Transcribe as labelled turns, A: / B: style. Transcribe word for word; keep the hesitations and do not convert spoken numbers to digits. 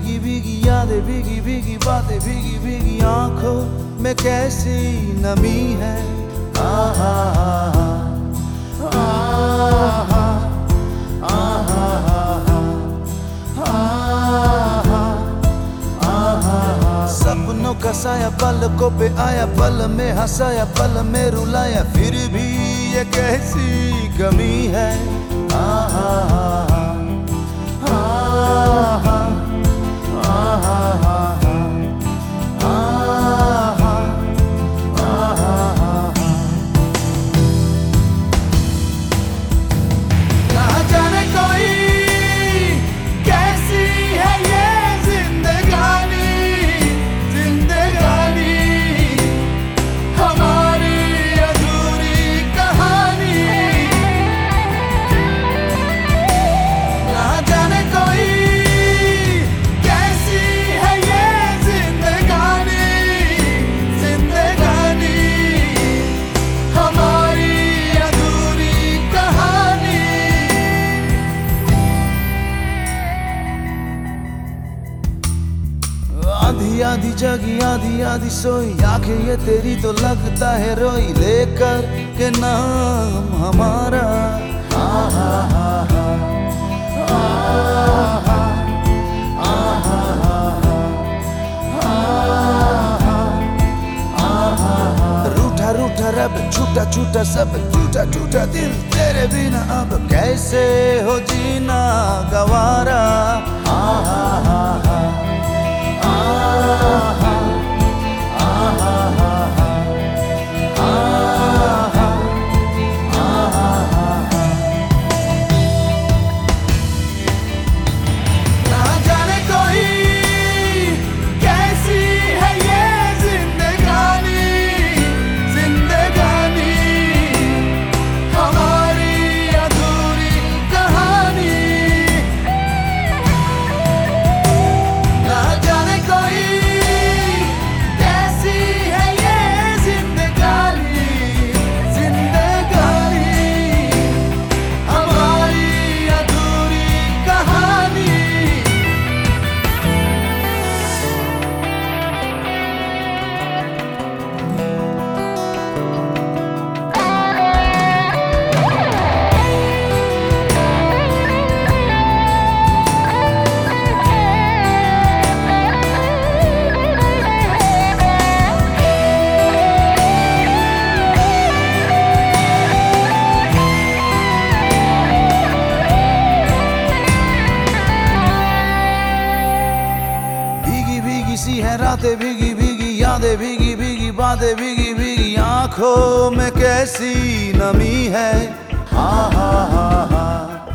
A: भीगी भीगी यादें, भीगी भीगी बातें, भीगी भीगी आंखों में कैसी नमी है। आहा आहा आहा आहा आहा। सपनों का साया पलकों पे आया, पल में हंसाया, पल में रुलाया, फिर भी ये कैसी कमी है। आहा आहा आहा आहा आधी आधी जगी आधी आधी सोई, आंखें ये तेरी तो लगता है रोई, लेकर के नाम हमारा। आहा आहा आहा आहा। रूठा रूठा रब, छूटा छूटा सब, टूटा टूटा दिल, तेरे बिना अब कैसे हो जीना गवारा। आहा आहा सी है रातें, भीगी भीगी यादें, भीगी भीगी बातें, भीगी भीगी आंखों में कैसी नमी है। आहा आहा